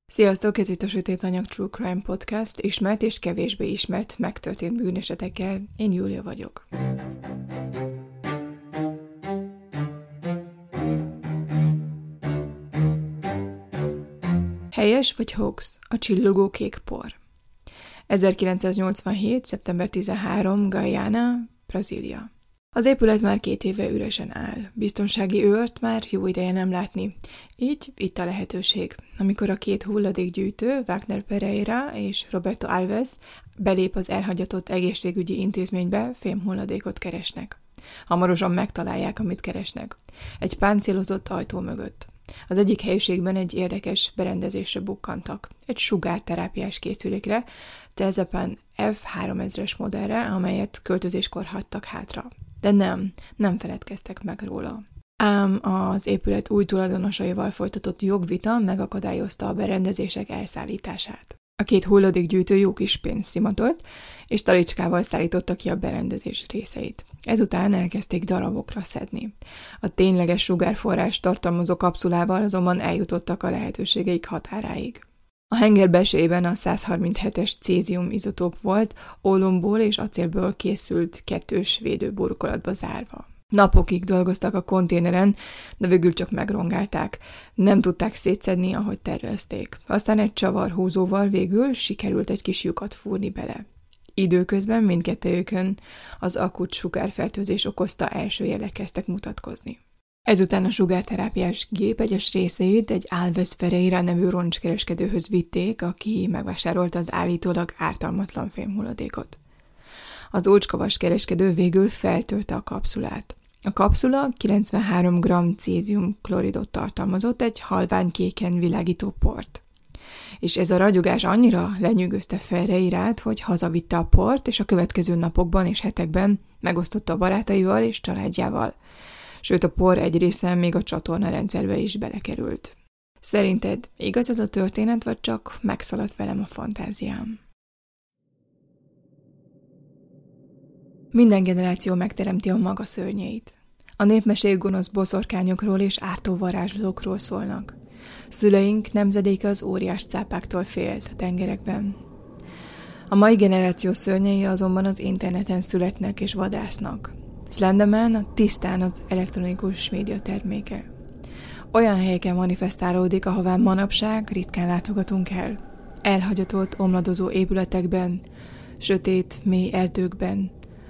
Sziasztok, ez itt a Sötét Anyag True Crime Podcast, ismert és kevésbé ismert megtörtént bűnesetekkel. Én Júlia vagyok. Helyes vagy hoax? A csillogó kék por. 1987. szeptember 13. Guyana, Brazília. Az épület már 2 éve üresen áll. Biztonsági őrt már jó ideje nem látni. Így itt a lehetőség. Amikor a 2 hulladékgyűjtő, Wagner Pereira és Roberto Alves belép az elhagyatott egészségügyi intézménybe, fémhulladékot keresnek. Hamarosan megtalálják, amit keresnek. Egy páncélozott ajtó mögött. Az egyik helyiségben egy érdekes berendezésre bukkantak. Egy sugárterápiás készülékre, Tezepan F3000-es modellre, amelyet költözéskor hagytak hátra. De nem feledkeztek meg róla. Ám az épület új tulajdonosaival folytatott jogvita megakadályozta a berendezések elszállítását. A 2 hulladékgyűjtő jó kis pénzt szimatolt, és talicskával szállította ki a berendezés részeit. Ezután elkezdték darabokra szedni. A tényleges sugárforrás tartalmazó kapszulával azonban eljutottak a lehetőségeik határáig. A henger belsejében a 137-es cézium izotóp volt, ólomból és acélből készült 2-s védőburkolatba zárva. Napokig dolgoztak a konténeren, de végül csak megrongálták. Nem tudták szétszedni, ahogy tervezték. Aztán egy csavarhúzóval végül sikerült egy kis lyukat fúrni bele. Időközben mindkettőjükön az akut sugárfertőzés okozta első jelek kezdtek mutatkozni. Ezután a sugárterápiás gép egyes részeit egy Alves Ferreira nevű roncskereskedőhöz vitték, aki megvásárolta az állítólag ártalmatlan fémhulladékot. Az ócskavas kereskedő végül feltörte a kapszulát. A kapszula 93 g cézium kloridot tartalmazott, egy halványkéken világító port. És ez a ragyogás annyira lenyűgözte Ferreirát, hogy hazavitte a port, és a következő napokban és hetekben megosztotta a barátaival és családjával. Sőt, a por egy része még a csatornarendszerbe is belekerült. Szerinted igaz ez a történet, vagy csak megszaladt velem a fantáziám? Minden generáció megteremti a maga szörnyeit. A népmesék gonosz boszorkányokról és ártó varázslókról szólnak. Szüleink nemzedéke az óriás cápáktól félt a tengerekben. A mai generáció szörnyei azonban az interneten születnek és vadásznak. Slenderman tisztán az elektronikus média terméke. Olyan helyeken manifestálódik, ahová manapság ritkán látogatunk el. Elhagyatott, omladozó épületekben, sötét, mély erdőkben,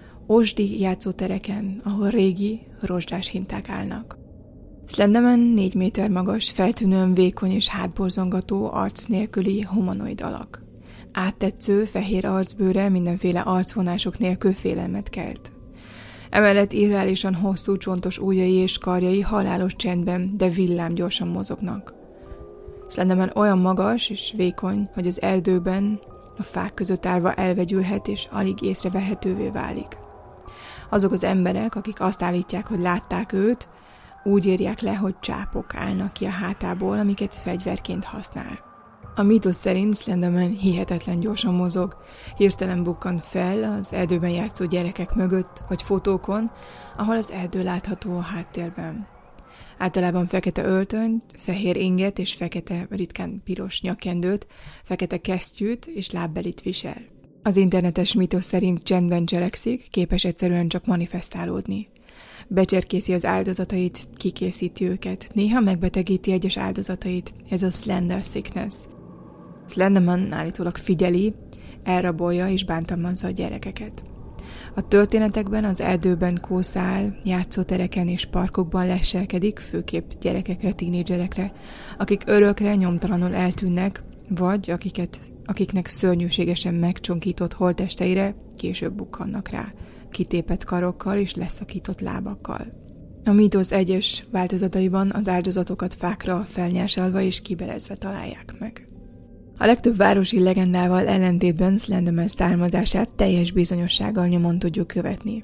ósdi játszótereken, ahol régi, rozsdás hinták állnak. Slenderman 4 méter magas, feltűnően vékony és hátborzongató, arc nélküli humanoid alak. Áttetsző, fehér arcbőre mindenféle arcvonások nélkül félelmet kelt. Emellett irreálisan hosszú csontos ujjai és karjai halálos csendben, de villámgyorsan mozognak. Slenderman olyan magas és vékony, hogy az erdőben, a fák között állva elvegyülhet és alig észrevehetővé válik. Azok az emberek, akik azt állítják, hogy látták őt, úgy írják le, hogy csápok állnak ki a hátából, amiket fegyverként használ. A mítosz szerint Slenderman hihetetlen gyorsan mozog, hirtelen bukkan fel az erdőben játszó gyerekek mögött, vagy fotókon, ahol az erdő látható a háttérben. Általában fekete öltönyt, fehér inget és fekete, ritkán piros nyakkendőt, fekete kesztyűt és lábbelit visel. Az internetes mítosz szerint csendben cselekszik, képes egyszerűen csak manifestálódni. Becserkészi az áldozatait, kikészíti őket, néha megbetegíti egyes áldozatait, ez a Slender Sickness. Slenderman állítólag figyeli, elrabolja és bántalmazza a gyerekeket. A történetekben az erdőben kószál, játszótereken és parkokban leselkedik, főképp gyerekekre, tínédzserekre, akik örökre nyomtalanul eltűnnek, vagy akiknek szörnyűségesen megcsonkított holttesteire később bukkannak rá, kitépett karokkal és leszakított lábakkal. A mítosz egyes változataiban az áldozatokat fákra felnyársalva és kibelezve találják meg. A legtöbb városi legendával ellentétben Slenderman származását teljes bizonyossággal nyomon tudjuk követni.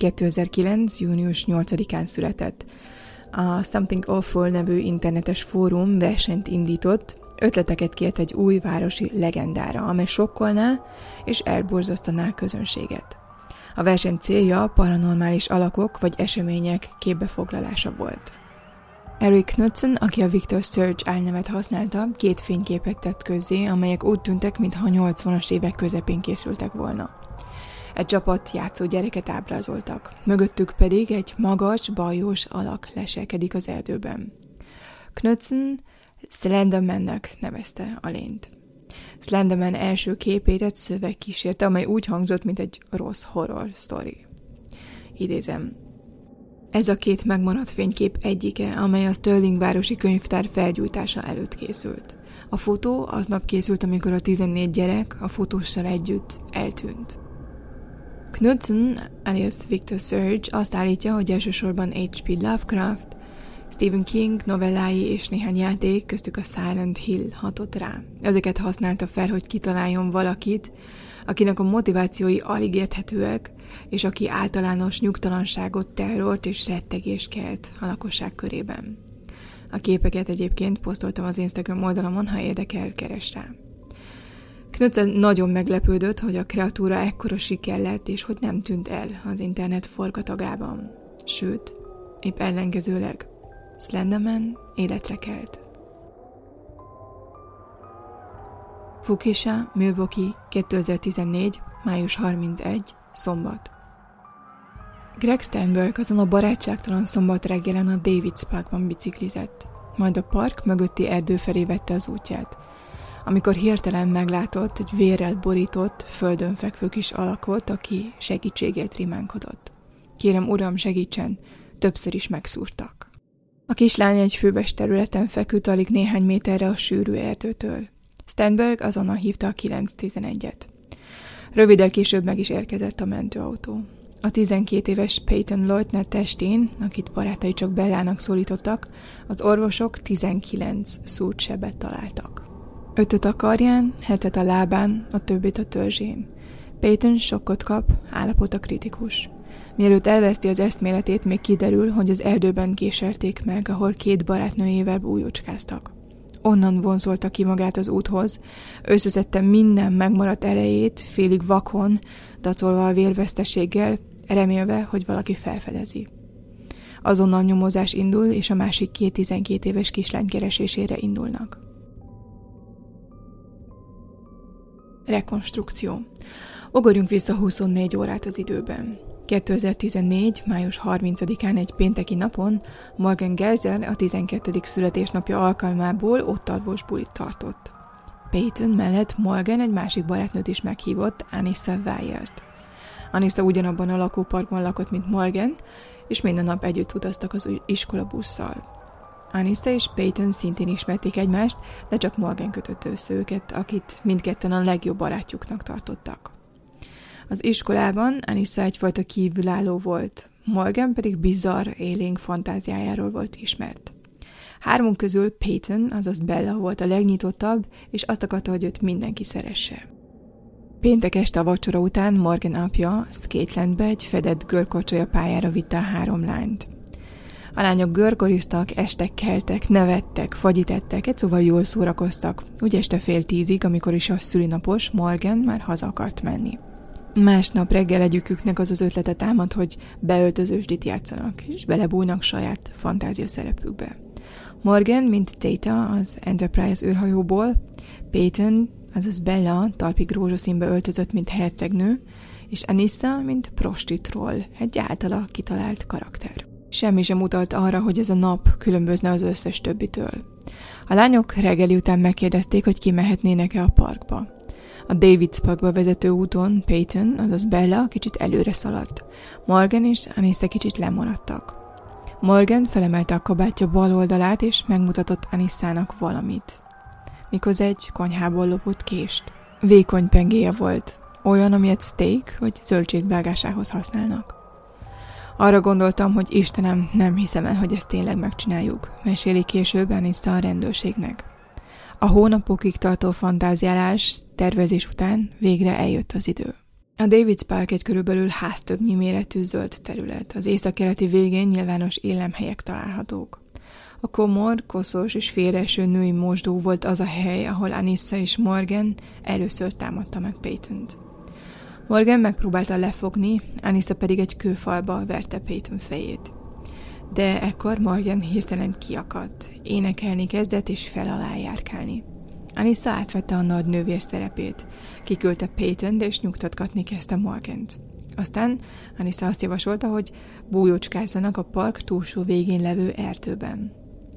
2009. június 8-án született. A Something Awful nevű internetes fórum versenyt indított, ötleteket kért egy új városi legendára, amely sokkolná és elborzasztaná a közönséget. A verseny célja paranormális alakok vagy események képbefoglalása volt. Eric Knudsen, aki a Victor Surge álnevet használta, 2 fényképet tett közzé, amelyek úgy tűntek, mintha 80-as évek közepén készültek volna. Egy csapat játszó gyereket ábrázoltak, mögöttük pedig egy magas, bajós alak leselkedik az erdőben. Knudsen Slendermannek nevezte a lényt. Slenderman első képét egy szöveg kísérte, amely úgy hangzott, mint egy rossz horror sztori. Idézem. Ez a 2 megmaradt fénykép egyike, amely a Stirling városi könyvtár felgyújtása előtt készült. A fotó aznap készült, amikor a 14 gyerek a fotóssal együtt eltűnt. Knudsen, alias Victor Surge azt állítja, hogy elsősorban H.P. Lovecraft, Stephen King novellái és néhány játék, köztük a Silent Hill hatott rá. Ezeket használta fel, hogy kitaláljon valakit, akinek a motivációi alig érthetőek, és aki általános nyugtalanságot, terrort és rettegést kelt a lakosság körében. A képeket egyébként posztoltam az Instagram oldalamon, ha érdekel, keresd rá. Knudsen nagyon meglepődött, hogy a kreatúra ekkora siker lett, és hogy nem tűnt el az internet forgatagában. Sőt, épp ellenkezőleg, Slenderman életre kelt. Waukesha, Milwaukee, 2014. május 31. szombat. Greg Steinberg azon a barátságtalan szombat reggelen a Davids Parkban biciklizett, majd a park mögötti erdő felé vette az útját, amikor hirtelen meglátott egy vérrel borított, földön fekvő kis alakot, aki segítségért rimánkodott. Kérem, uram, segítsen, többször is megszúrtak. A kislány egy főves területen feküdt alig néhány méterre a sűrű erdőtől. Steinberg azonnal hívta a 911-et. Röviddel később meg is érkezett a mentőautó. A 12 éves Peyton Leutner testén, akit barátai csak Bellának szólítottak, az orvosok 19 szúrt sebet találtak. 5 a karján, 7 a lábán, a többit a törzsén. Peyton sokkot kap, állapota kritikus. Mielőtt elveszti az eszméletét, még kiderül, hogy az erdőben késelték meg, ahol 2 barátnőjével bújócskáztak. Onnan vonzolta ki magát az úthoz, összeszedte minden megmaradt erejét, félig vakon, dacolva a vérveszteséggel, remélve, hogy valaki felfedezi. Azonnal nyomozás indul, és a másik 2 12 éves kislány keresésére indulnak. Rekonstrukció. Ugorjunk vissza 24 órát az időben. 2014. május 30-án egy pénteki napon Morgan Geyser a 12. születésnapja alkalmából ott alvós bulit tartott. Peyton mellett Morgan egy másik barátnőt is meghívott, Anissa Weyert. Anissa ugyanabban a lakóparkban lakott, mint Morgan, és minden nap együtt utaztak az iskolabusszal. Anissa és Peyton szintén ismerték egymást, de csak Morgan kötötte össze őket, akit mindketten a legjobb barátjuknak tartottak. Az iskolában Anissa egyfajta kívülálló volt, Morgan pedig bizarr, élénk fantáziájáról volt ismert. 3 közül Peyton, azaz Bella volt a legnyitottabb, és azt akarta, hogy őt mindenki szeresse. Péntek este a vacsora után Morgan apja Skatelandbe egy fedett görkorcsolya pályára vitte a 3 lányt. A lányok görkoriztak, estek, keltek, nevettek, fagyítettek, egy szóval jól szórakoztak, úgy este 9:30, amikor is a szülinapos Morgan már haza akart menni. Másnap reggel egyiküknek az ötlete támad, hogy beöltözősdit játszanak, és belebújnak saját fantázia szerepükbe. Morgan, mint Data az Enterprise űrhajóból, Peyton, azaz Bella talpig rózsaszínbe öltözött, mint hercegnő, és Anissa, mint prosti-troll, egy általa kitalált karakter. Semmi sem utalt arra, hogy ez a nap különbözne az összes többitől. A lányok reggeli után megkérdezték, hogy kimehetnének-e a parkba. A Davids Parkba vezető úton Peyton, azaz Bella kicsit előre szaladt. Morgan és Anissa kicsit lemaradtak. Morgan felemelte a kabátja bal oldalát, és megmutatott Anissának valamit. Méghozzá egy konyhából lopott kést. Vékony pengéje volt, olyan, amilyet steak vagy zöldség vágásához használnak. Arra gondoltam, hogy Istenem, nem hiszem el, hogy ezt tényleg megcsináljuk, meséli később Anissa a rendőrségnek. A hónapokig tartó fantáziálás, tervezés után végre eljött az idő. A Davids Park egy körülbelül háztöbbnyi méretű zöld terület. Az északkeleti végén nyilvános élemhelyek találhatók. A komor, koszos és félreeső női mosdó volt az a hely, ahol Anissa és Morgan először támadta meg Peytont. Morgan megpróbálta lefogni, Anissa pedig egy kőfalba verte Peyton fejét. De ekkor Morgan hirtelen kiakadt, énekelni kezdett és fel alá járkálni. Anissa átvette a nagy nővér szerepét, kiküldte Peytont és nyugtatgatni kezdte Morgant. Aztán Anissa azt javasolta, hogy bújócskázzanak a park túlsó végén levő erdőben.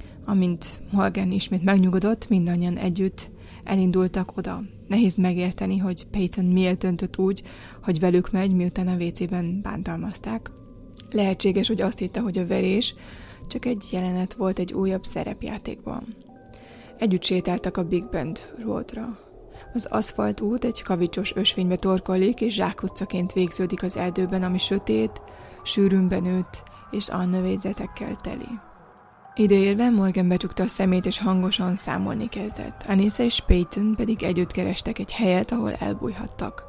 Amint Morgan ismét megnyugodott, mindannyian együtt elindultak oda. Nehéz megérteni, hogy Peyton miért döntött úgy, hogy velük megy, miután a WC-ben bántalmazták. Lehetséges, hogy azt hitte, hogy a verés csak egy jelenet volt egy újabb szerepjátékban. Együtt sétáltak a Big Bend Roadra. Az aszfalt út egy kavicsos ösvénybe torkollik, és zsákutcaként végződik az erdőben, ami sötét, sűrűn benőtt és alnövényzetekkel teli. Ideérve Morgan becsukta a szemét, és hangosan számolni kezdett. Anissa és Peyton pedig együtt kerestek egy helyet, ahol elbújhattak.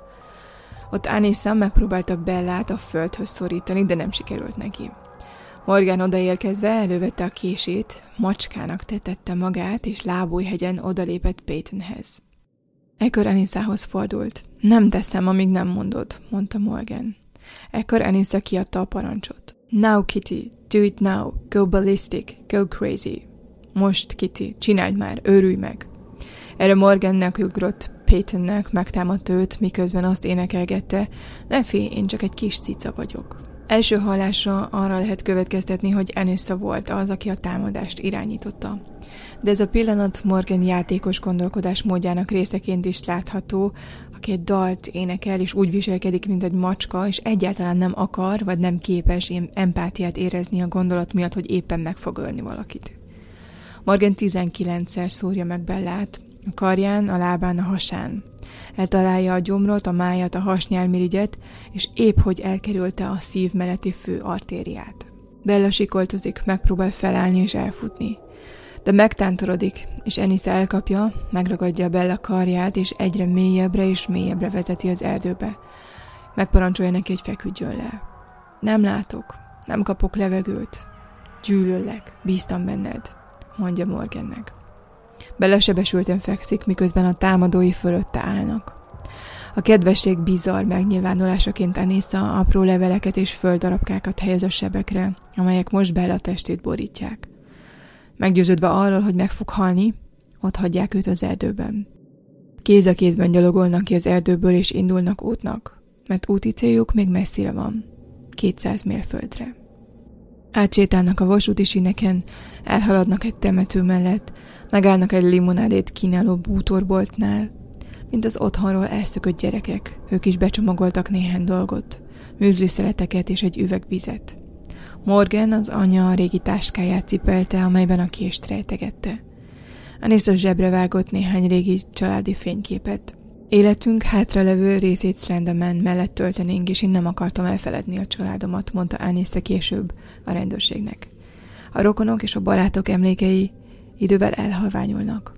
Ott Anissa megpróbálta Bellát a földhöz szorítani, de nem sikerült neki. Morgan odaérkezve elővette a kését, macskának tetette magát, és lábújhegyen odalépett Peytonhez. Ekkor Anissához fordult. Nem teszem, amíg nem mondod, mondta Morgan. Ekkor Anissa kiadta a parancsot. Now, Kitty, do it now, go ballistic, go crazy. Most, Kitty, csináld már, őrülj meg. Erre Morgan nekiugrott Peytonnek, megtámadta őt, miközben azt énekelgette, ne félj, én csak egy kis cica vagyok. Első hallásra arra lehet következtetni, hogy Anissa volt az, aki a támadást irányította. De ez a pillanat Morgan játékos gondolkodás módjának részeként is látható, aki egy dalt énekel, és úgy viselkedik, mint egy macska, és egyáltalán nem akar, vagy nem képes empátiát érezni a gondolat miatt, hogy éppen meg fog ölni valakit. Morgan 19-szer szúrja meg Bellát, a karján, a lábán, a hasán. Eltalálja a gyomrot, a májat, a hasnyálmirigyet, és épp hogy elkerülte a szív melletti fő artériát. Bella sikoltozik, megpróbál felállni és elfutni. De megtántorodik, és Anissa elkapja, megragadja Bella karját, és egyre mélyebbre és mélyebbre vezeti az erdőbe. Megparancsolja neki, hogy feküdjön le. Nem látok, nem kapok levegőt. Gyűlöllek, bíztam benned, mondja Morgannek. Bella sebesülten fekszik, miközben a támadói fölötte állnak. A kedvesség bizarr megnyilvánulásaként Anissa apró leveleket és földdarabkákat helyez a sebekre, amelyek most Bella testét borítják. Meggyőződve arról, hogy meg fog halni, ott hagyják őt az erdőben. Kéz a kézben gyalogolnak ki az erdőből és indulnak útnak, mert úti céljuk még messzire van, 200 mérföldre. Átsétálnak a vasúti síneken, elhaladnak egy temető mellett, megállnak egy limonádét kínáló bútorboltnál, mint az otthonról elszökött gyerekek, ők is becsomagoltak néhány dolgot, műzliszeleteket és egy üveg vizet. Morgan az anya a régi táskáját cipelte, amelyben a kést rejtegette. Anissa zsebre vágott néhány régi családi fényképet. Életünk hátralevő részét Slenderman mellett töltenénk, és én nem akartam elfeledni a családomat, mondta Anissa később a rendőrségnek. A rokonok és a barátok emlékei idővel elhalványulnak.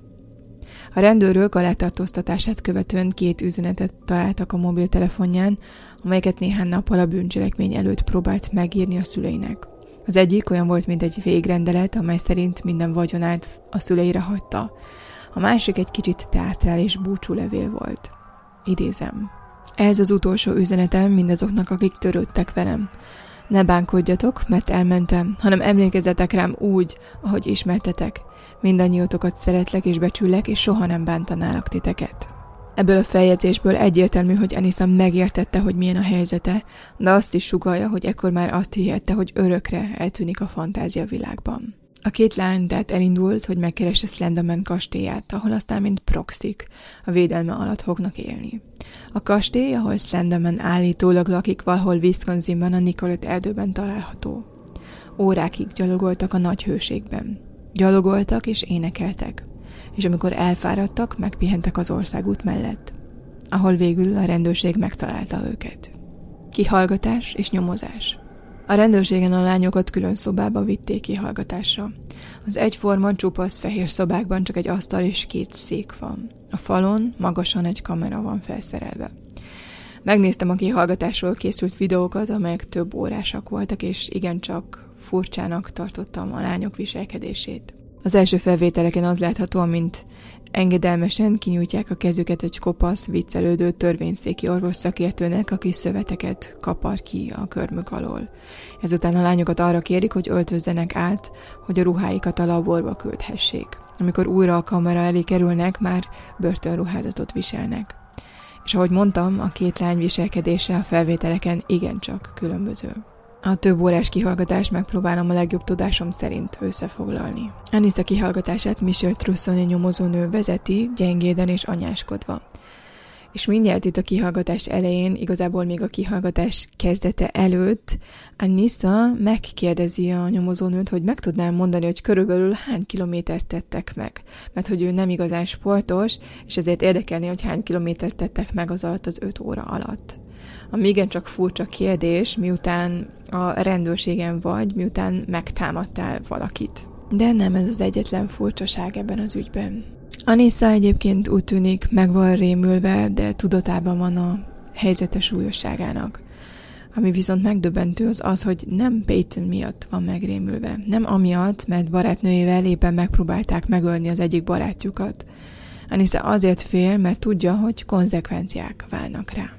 A rendőrök a letartóztatását követően 2 üzenetet találtak a mobiltelefonján, amelyeket néhány nappal a bűncselekmény előtt próbált megírni a szüleinek. Az egyik olyan volt, mint egy végrendelet, amely szerint minden vagyonát a szüleire hagyta. A másik egy kicsit teátrális búcsúlevél volt. Idézem. Ez az utolsó üzenetem mindazoknak, akik törődtek velem. Ne bánkodjatok, mert elmentem, hanem emlékezzetek rám úgy, ahogy ismertetek. Mindannyiótokat szeretlek és becsüllek, és soha nem bántanálak titeket. Ebből a feljegyzésből egyértelmű, hogy Anissa megértette, hogy milyen a helyzete, de azt is sugallja, hogy ekkor már azt hihette, hogy örökre eltűnik a fantázia világban. A 2 lány tehát elindult, hogy megkeresse Slenderman kastélyát, ahol aztán mint proxik a védelme alatt fognak élni. A kastély, ahol Slenderman állítólag lakik, valahol Wisconsinban, a Nicollet erdőben található. Órákig gyalogoltak a nagy hőségben. Gyalogoltak és énekeltek, és amikor elfáradtak, megpihentek az országút mellett, ahol végül a rendőrség megtalálta őket. Kihallgatás és nyomozás. A rendőrségen a lányokat külön szobába vitték kihallgatásra. Az egyforma, csupasz fehér szobákban csak egy asztal és 2 szék van. A falon magasan egy kamera van felszerelve. Megnéztem a kihallgatásról készült videókat, amelyek több órásak voltak, és igencsak furcsának tartottam a lányok viselkedését. Az első felvételeken az látható, amint engedelmesen kinyújtják a kezüket egy kopasz, viccelődő törvényszéki orvos szakértőnek, aki szöveteket kapar ki a körmük alól. Ezután a lányokat arra kérik, hogy öltözzenek át, hogy a ruháikat a laborba küldhessék. Amikor újra a kamera elé kerülnek, már börtönruházatot viselnek. És ahogy mondtam, a két lány viselkedése a felvételeken igencsak különböző. A több órás kihallgatást megpróbálom a legjobb tudásom szerint összefoglalni. Anissa kihallgatását Michelle Trussoni nyomozónő vezeti, gyengéden és anyáskodva. És mindjárt itt a kihallgatás elején, igazából még a kihallgatás kezdete előtt, Anissa megkérdezi a nyomozónőt, hogy meg tudnám mondani, hogy körülbelül hány kilométert tettek meg. Mert hogy ő nem igazán sportos, és ezért érdekelni, hogy hány kilométert tettek meg az alatt az 5 óra alatt. Ami igencsak furcsa kérdés, miután a rendőrségen vagy, miután megtámadtál valakit. De nem ez az egyetlen furcsaság ebben az ügyben. Anissa egyébként úgy tűnik meg van rémülve, de tudatában van a helyzete súlyosságának. Ami viszont megdöbbentő az, hogy nem Peyton miatt van megrémülve. Nem amiatt, mert barátnőjével éppen megpróbálták megölni az egyik barátjukat. Anissa azért fél, mert tudja, hogy konzekvenciák várnak rá.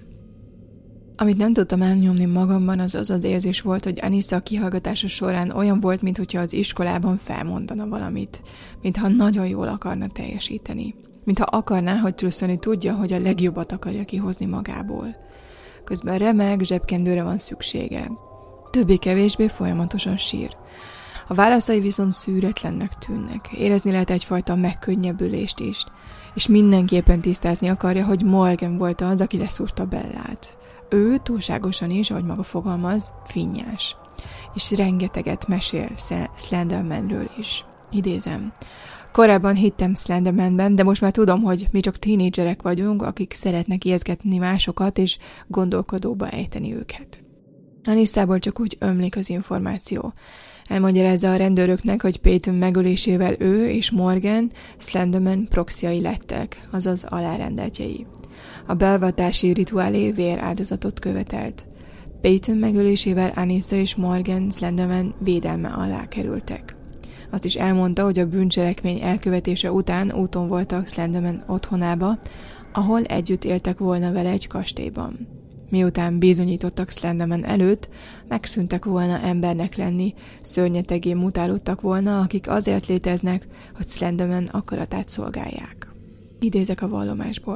Amit nem tudtam elnyomni magamban, az érzés volt, hogy Anissa a kihallgatása során olyan volt, mintha az iskolában felmondana valamit, mintha nagyon jól akarna teljesíteni. Mintha akarná, hogy Trussoni tudja, hogy a legjobbat akarja kihozni magából. Közben remeg, zsebkendőre van szüksége. Többé-kevésbé folyamatosan sír. A válaszai viszont szűretlennek tűnnek. Érezni lehet egyfajta megkönnyebbülést is. És mindenképpen tisztázni akarja, hogy Morgan volt az, aki leszúrta Bellát. Ő túlságosan is, ahogy maga fogalmaz, finnyás. És rengeteget mesél Slendermanről is. Idézem. Korábban hittem Slendermanben, de most már tudom, hogy mi csak tínédzserek vagyunk, akik szeretnek ijesztgetni másokat és gondolkodóba ejteni őket. Anissából csak úgy ömlik az információ. Elmagyarázza a rendőröknek, hogy Peyton megölésével ő és Morgan Slenderman proxiai lettek, azaz alárendeltjei. A beavatási rituálé véráldozatot követelt. Peyton megölésével Anissa és Morgan Slenderman védelme alá kerültek. Azt is elmondta, hogy a bűncselekmény elkövetése után úton voltak Slenderman otthonába, ahol együtt éltek volna vele egy kastélyban. Miután bizonyítottak Slenderman előtt, megszűntek volna embernek lenni, szörnyetegé mutálódtak volna, akik azért léteznek, hogy Slenderman akaratát szolgálják. Idézek a vallomásból.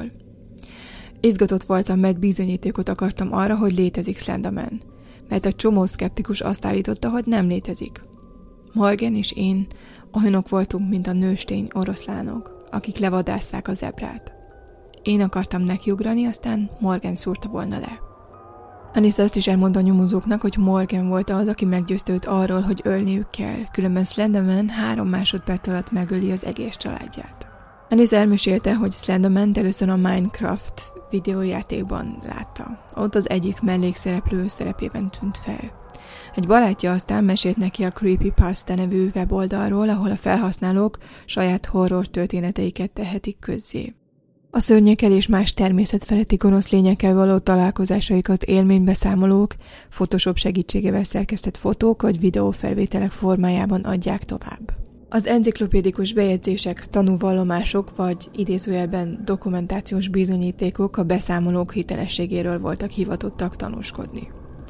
Izgatott voltam, mert bizonyítékot akartam arra, hogy létezik Slenderman, mert a csomó szkeptikus azt állította, hogy nem létezik. Morgan és én olyanok voltunk, mint a nőstény oroszlánok, akik levadásszák a zebrát. Én akartam nekiugrani, aztán Morgan szúrta volna le. Anissa azt is elmondta a nyomozóknak, hogy Morgan volt az, aki meggyőzte őt arról, hogy ölniük kell, különben Slenderman 3 másodperc alatt megöli az egész családját. Anissa elmesélte, hogy Slenderman először a Minecraft videójátékban látta. Ott az egyik mellékszereplő szerepében tűnt fel. Egy barátja aztán mesélt neki a Creepypasta nevű weboldalról, ahol a felhasználók saját horror történeteiket tehetik közzé. A szörnyekkel és más természetfeletti gonosz lényekkel való találkozásaikat élménybeszámolók, Photoshop segítségével szerkesztett fotók vagy videófelvételek formájában adják tovább. Az enciklopédikus bejegyzések, tanúvallomások vagy idézőjelben dokumentációs bizonyítékok a beszámolók hitelességéről voltak hivatottak tanúskodni.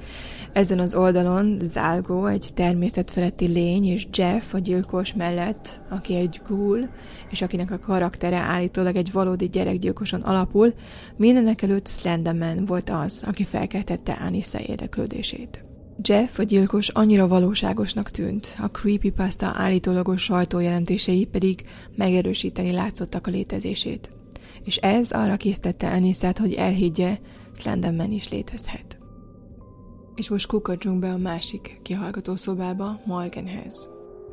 Ezen az oldalon Zálgó, egy természetfeletti lény, és Jeff, a gyilkos mellett, aki egy ghoul, és akinek a karaktere állítólag egy valódi gyerekgyilkoson alapul, mindenek előtt Slenderman volt az, aki felkeltette Anissa érdeklődését. Jeff, a gyilkos annyira valóságosnak tűnt, a Creepypasta állítólagos sajtójelentései pedig megerősíteni látszottak a létezését. És ez arra késztette Anissát, hogy elhiggye, Slenderman is létezhet. És most kukkantsunk be a másik kihallgató szobába, Morganhez.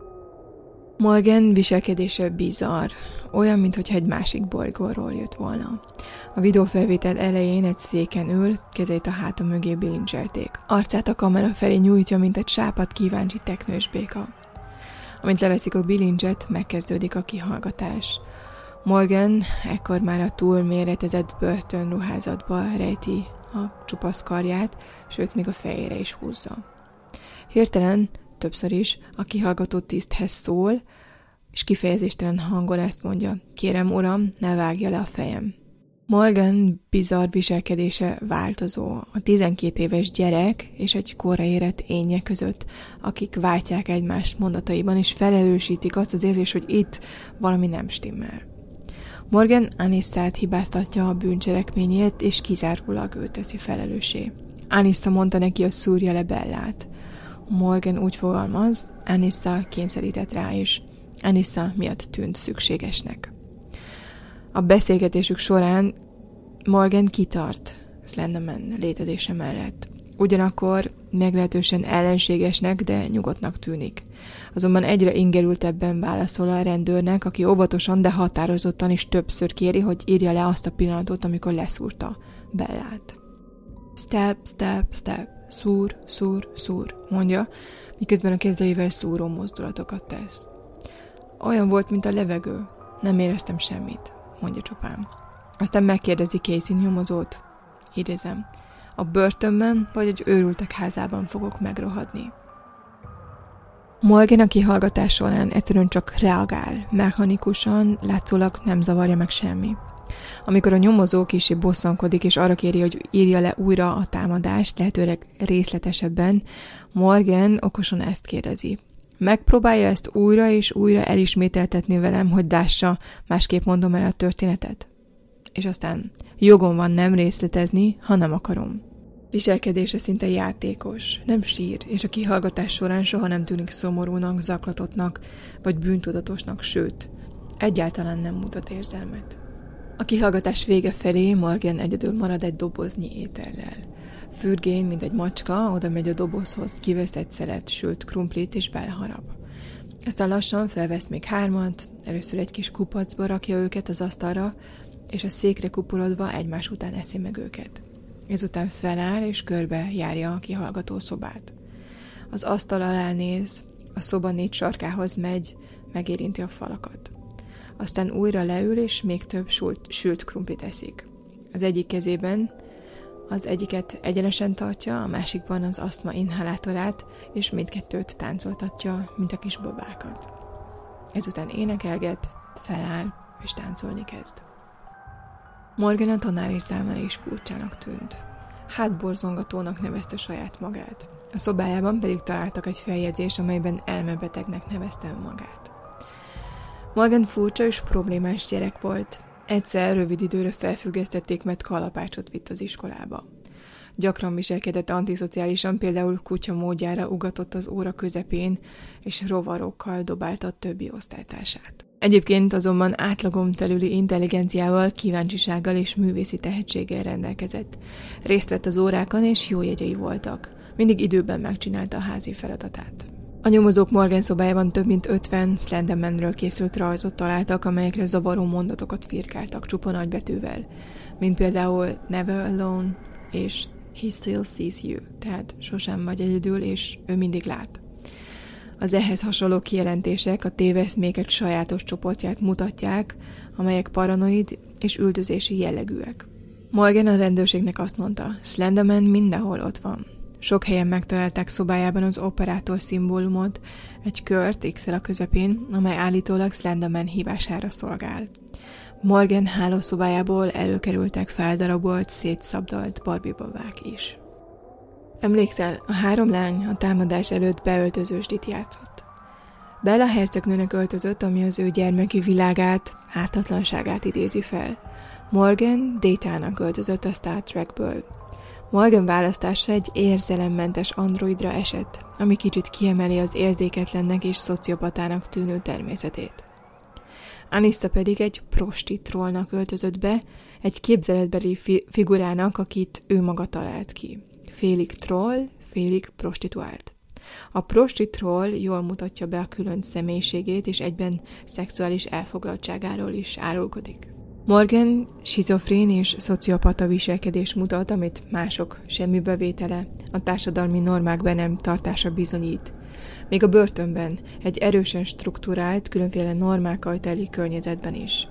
Morgan viselkedése bizarr, olyan, mintha egy másik bolygóról jött volna. A videófelvétel elején egy széken ül, kezét a háta mögé bilincselték. Arcát a kamera felé nyújtja, mint egy sápadt kíváncsi teknős béka. Amint leveszik a bilincset, megkezdődik a kihallgatás. Morgan ekkor már a túlméretezett börtönruházatba rejti a csupasz karját, sőt még a fejére is húzza. Hirtelen, többször is, a kihallgató tiszthez szól, és kifejezéstelen hangon ezt mondja: kérem, uram, ne vágja le a fejem. Morgan bizarr viselkedése változó. A 12 éves gyerek és egy korra érett énje között, akik váltják egymást mondataiban, és felelősítik azt az érzést, hogy itt valami nem stimmel. Morgan Anissát hibáztatja a bűncselekményért, és kizárólag ő teszi felelőssé. Anissa mondta neki, hogy szúrja le Bellát. Morgan úgy fogalmaz, Anissa kényszerített rá, és Anissa miatt tűnt szükségesnek. A beszélgetésük során Morgan kitart Slenderman létezése mellett. Ugyanakkor meglehetősen ellenségesnek, de nyugodtnak tűnik. Azonban egyre ingerültebben válaszol a rendőrnek, aki óvatosan, de határozottan is többször kéri, hogy írja le azt a pillanatot, amikor leszúrta Bellát. Step, step, step, szúr, szúr, szúr, mondja, miközben a kezeivel szúró mozdulatokat tesz. Olyan volt, mint a levegő. Nem éreztem semmit, mondja csupán. Aztán megkérdezi Casey nyomozót. Idézem: a börtönben vagy egy őrültek házában fogok megrohadni. Morgan a kihallgatás során egyszerűen csak reagál, mechanikusan, látszólag nem zavarja meg semmi. Amikor a nyomozó kissé bosszankodik és arra kéri, hogy írja le újra a támadást, lehetőleg részletesebben, Morgan okosan ezt kérdezi. Megpróbálja ezt újra és újra elismételtetni velem, hogy lássa, másképp mondom el a történetet. És aztán jogom van nem részletezni, ha nem akarom. Viselkedése szinte játékos, nem sír, és a kihallgatás során soha nem tűnik szomorúnak, zaklatottnak, vagy bűntudatosnak, sőt, egyáltalán nem mutat érzelmet. A kihallgatás vége felé Morgan egyedül marad egy doboznyi étellel. Fürgén, mint egy macska, oda megy a dobozhoz, kivesz egy szelet sült krumplit és beleharap. Aztán lassan felvesz még 3, először egy kis kupacba rakja őket az asztalra, és a székre kuporodva egymás után eszi meg őket. Ezután feláll és körbe járja a kihallgató szobát. Az asztal alá néz, a szoba 4 sarkához megy, megérinti a falakat. Aztán újra leül és még több sült krumplit eszik. Az egyik kezében az egyiket egyenesen tartja, a másikban az asztma inhalátorát, és mindkettőt táncoltatja, mint a kis babákat. Ezután énekelget, feláll, és táncolni kezd. Morgan a tanár számára is furcsának tűnt. Hátborzongatónak nevezte saját magát. A szobájában pedig találtak egy feljegyzés, amelyben elmebetegnek nevezte önmagát. Morgan furcsa és problémás gyerek volt. Egyszer rövid időre felfüggesztették, mert kalapácsot vitt az iskolába. Gyakran viselkedett antiszociálisan, például kutya módjára ugatott az óra közepén, és rovarokkal dobálta a többi osztálytársát. Egyébként azonban átlagon felüli intelligenciával, kíváncsisággal és művészi tehetséggel rendelkezett. Részt vett az órákon, és jó jegyei voltak. Mindig időben megcsinálta a házi feladatát. A nyomozók Morgan szobájában több mint 50 Slendermanről készült rajzot találtak, amelyekre zavaró mondatokat firkáltak csupa nagybetűvel, mint például Never Alone és He Still Sees You, tehát sosem vagy egyedül, és ő mindig lát. Az ehhez hasonló kijelentések a téveszmékek sajátos csoportját mutatják, amelyek paranoid és üldözési jellegűek. Morgan a rendőrségnek azt mondta, Slenderman mindenhol ott van. Sok helyen megtalálták szobájában az operátor szimbólumot, egy kört X-el a közepén, amely állítólag Slenderman hívására szolgál. Morgan hálószobájából előkerültek feldarabolt, szétszabdalt Barbie babák is. Emlékszel, a 3 lány a támadás előtt beöltözősdit játszott. Bella hercegnőnek öltözött, ami az ő gyermeki világát, ártatlanságát idézi fel. Morgan Data-nak öltözött a Star Trekből. Morgan választása egy érzelemmentes androidra esett, ami kicsit kiemeli az érzéketlennek és szociopatának tűnő természetét. Anissa pedig egy prosti trollnak öltözött be, egy képzeletbeli figurának, akit ő maga talált ki. Félig troll, félig prostituált. A prosti troll jól mutatja be a külön személyiségét, és egyben szexuális elfoglaltságáról is árulkodik. Morgan schizofrén és szociopata viselkedés mutat, amit mások semmibevétele, a társadalmi normák be nem tartása bizonyít. Még a börtönben, egy erősen strukturált, különféle normákkal teli környezetben is.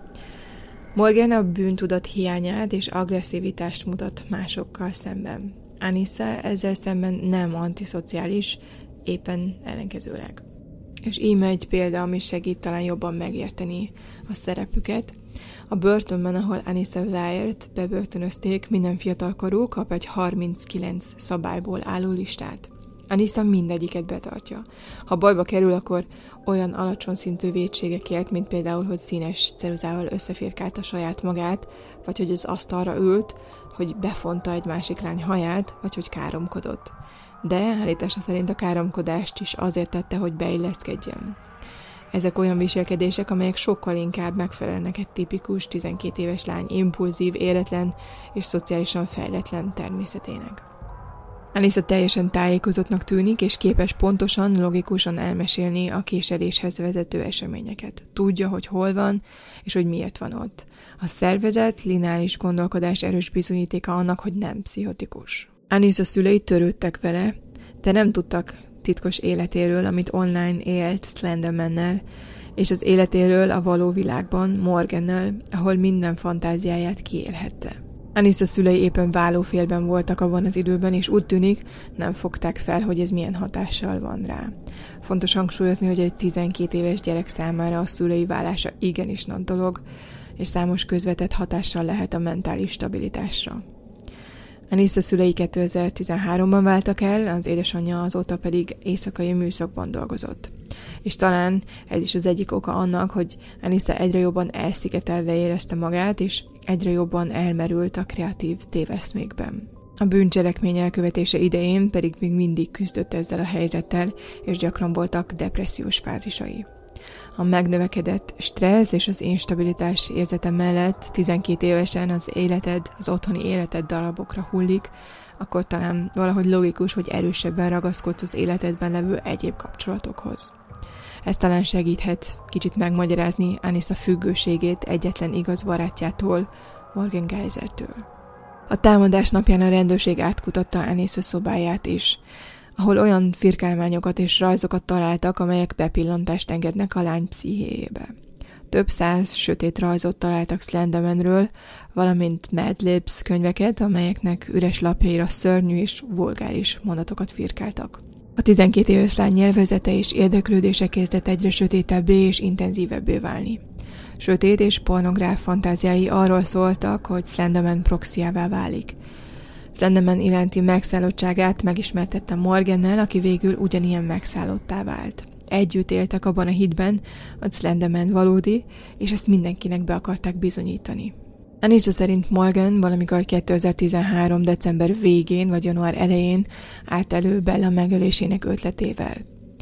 Morgan a bűntudat hiányát és agresszivitást mutat másokkal szemben. Anissa ezzel szemben nem antiszociális, éppen ellenkezőleg. És íme egy példa, ami segít talán jobban megérteni a szerepüket. A börtönben, ahol Anissa Weiert bebörtönözték, minden fiatalkorú kap egy 39 szabályból álló listát. Anissa mindegyiket betartja. Ha bajba kerül, akkor olyan alacsony szintű vétségekért, mint például, hogy színes ceruzával összefirkálta saját magát, vagy hogy az asztalra ült, hogy befonta egy másik lány haját, vagy hogy káromkodott. De állítása szerint a káromkodást is azért tette, hogy beilleszkedjen. Ezek olyan viselkedések, amelyek sokkal inkább megfelelnek egy tipikus 12 éves lány impulzív, éretlen és szociálisan fejletlen természetének. Anissa teljesen tájékozottnak tűnik, és képes pontosan, logikusan elmesélni a késeléshez vezető eseményeket. Tudja, hogy hol van, és hogy miért van ott. A szervezet, lineáris gondolkodás erős bizonyítéka annak, hogy nem pszichotikus. Anissa szülei törődtek vele, de nem tudtak titkos életéről, amit online élt Slendermannel, és az életéről a való világban Morgannel, ahol minden fantáziáját kiélhette. Anissa szülei éppen válófélben voltak abban az időben, és úgy tűnik, nem fogták fel, hogy ez milyen hatással van rá. Fontos hangsúlyozni, hogy egy 12 éves gyerek számára a szülei válása igenis nagy dolog, és számos közvetett hatással lehet a mentális stabilitásra. Anissa szülei 2013-ban váltak el, az édesanyja azóta pedig éjszakai műszakban dolgozott. És talán ez is az egyik oka annak, hogy Anissa egyre jobban elszigetelve érezte magát, és egyre jobban elmerült a kreatív téveszmékben. A bűncselekmény elkövetése idején pedig még mindig küzdött ezzel a helyzettel, és gyakran voltak depressziós fázisai. A megnövekedett stressz és az instabilitás érzete mellett 12 évesen az otthoni életed darabokra hullik, akkor talán valahogy logikus, hogy erősebben ragaszkodsz az életedben levő egyéb kapcsolatokhoz. Ez talán segíthet kicsit megmagyarázni Anissa függőségét egyetlen igaz barátjától, Morgan Geysertől. A támadás napján a rendőrség átkutatta Anissa szobáját is, ahol olyan firkálmányokat és rajzokat találtak, amelyek bepillantást engednek a lány pszichéjébe. Több 100 sötét rajzot találtak Slendermanről, valamint Mad Libs könyveket, amelyeknek üres lapjaira szörnyű és vulgáris mondatokat firkáltak. A 12 éves lány nyelvezete és érdeklődése kezdett egyre sötétebbé és intenzívebbé válni. Sötét és pornográf fantáziái arról szóltak, hogy Slenderman proxyává válik. Slenderman iránti megszállottságát megismertette Morgannel, aki végül ugyanilyen megszállottá vált. Együtt éltek abban a hitben, hogy Slenderman valódi, és ezt mindenkinek be akarták bizonyítani. Anissa szerint Morgan valamikor 2013. december végén vagy január elején állt elő Bella megölésének ötletével.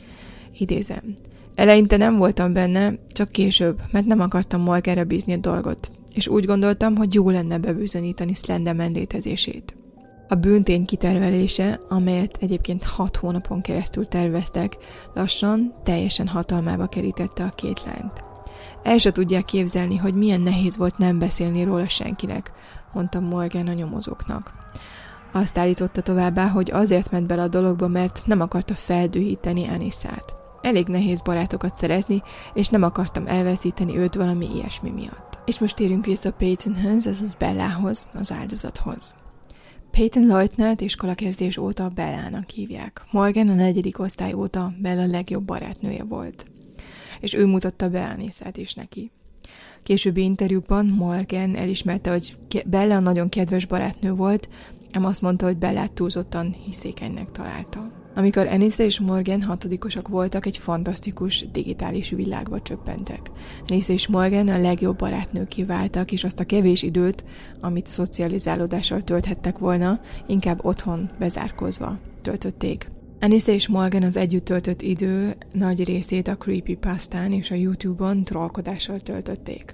Idézem. Eleinte nem voltam benne, csak később, mert nem akartam Morganra bízni a dolgot, és úgy gondoltam, hogy jó lenne bebizonyítani Slenderman létezését. A bűntény kitervelése, amelyet egyébként 6 hónapon keresztül terveztek, lassan teljesen hatalmába kerítette a két lányt. El se tudják képzelni, hogy milyen nehéz volt nem beszélni róla senkinek, mondta Morgan a nyomozóknak. Azt állította továbbá, hogy azért ment bele a dologba, mert nem akarta feldühíteni Anissát. Elég nehéz barátokat szerezni, és nem akartam elveszíteni őt valami ilyesmi miatt. És most térünk vissza Peytonhöz, azaz Bellához, az áldozathoz. Peyton Leutnant iskolakezdés óta Bellának hívják. Morgan a 4. osztály óta Bella legjobb barátnője volt. És ő mutatta be Anissát is neki. Későbbi interjúkban Morgan elismerte, hogy Bella nagyon kedves barátnő volt, ám azt mondta, hogy Bellát túlzottan hiszékenynek találta. Amikor Anissa és Morgan 6-osak voltak, egy fantasztikus digitális világba csöppentek. Anissa és Morgan a legjobb barátnőkké váltak, és azt a kevés időt, amit szocializálódással tölthettek volna, inkább otthon bezárkózva töltötték. Anissa és Morgan az együtt töltött idő nagy részét a creepypastán és a YouTube-on trollkodással töltötték.